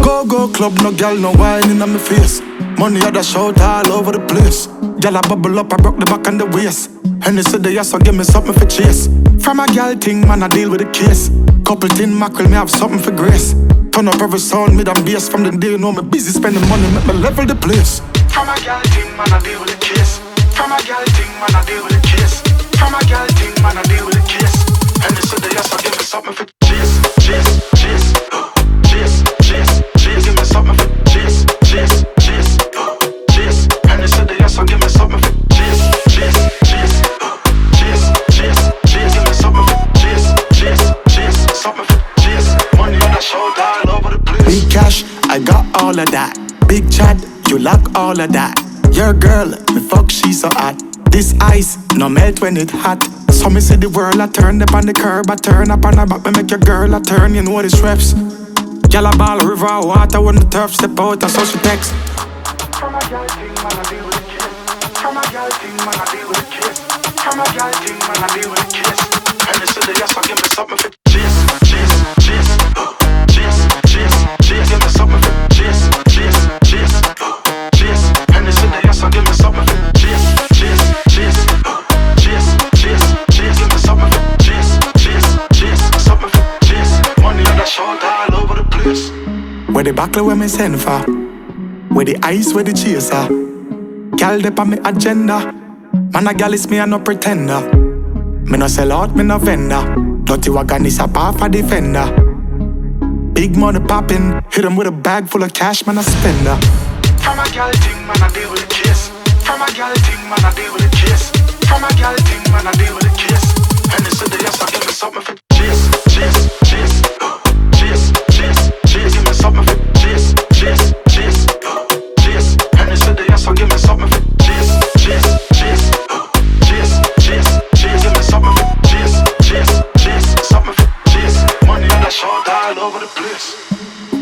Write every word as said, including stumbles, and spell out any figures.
Go-go club, no gal, no wine in my face. Money had a shout all over the place. Gal I bubble up, I broke the back and the waist. And they said they yes, so give me something for chase. From a gal thing, man, I deal with the case. Couple tin mackerel, me have something for grace. Turn up every sound, mid and bass. From the day, you know me busy spending money, make me level the place. From a gal thing, man, I deal with the case. From a gal thing, man, I deal with the case. From a gal thing, man, I deal with the case. And they said they yes, so give me something for chase, chase, chase, chase, chase, chase. Give me something for chase, chase, chase, chase. And they said they yes, so give me something for chase, chase, chase, chase, chase, chase. Give me something for chase, chase, chase, something for chase. Money on the shoulder all over the place. Big cash, I got all of that. Big chat, you like all of that. Your girl, me fuck, she so hot. This ice, no melt when it hot. So me see the world, I turn up on the curb. I turn up on the back, me make your girl, I turn, you know the reps. Y'all a ball, river, water, when the turf step out, I saw she text. From a girl thing, man, I deal with the kiss. From a girl thing, man, I deal with the kiss. From a girl thing, man, I deal with the kiss. And they say they yes, so give me something for chase, chase, chase, chase, chase, chase. Give me something for chase, chase, chase, chase. And they say they yes, so give me something for chase, chase, chase, chase, chase, chase. Give me something for chase, chase, chase, something for chase. Money on the shoulder all over the place. Where the buckle where me send for? Where the ice, where the chaser? Gal dep on me agenda. Man a gal is me a no pretender. Me no sell out, me no vendor. Dirty wagon is a par for defender. Big money poppin', hit him with a bag full of cash, man a spender. From a gal thing, man I deal with the case. From a gal thing, man I deal with the case. From a gal thing, man I deal with the case. And they said they yes, so give me something for chase, chase, chase, chase, chase, chase. Give me something for chase, chase, chase, chase. And they said they yes, so give me something for chase, chase, chase, chase, chase, chase. Give me something for chase, chase, chase, something for chase. Money on the shoulder all over the place.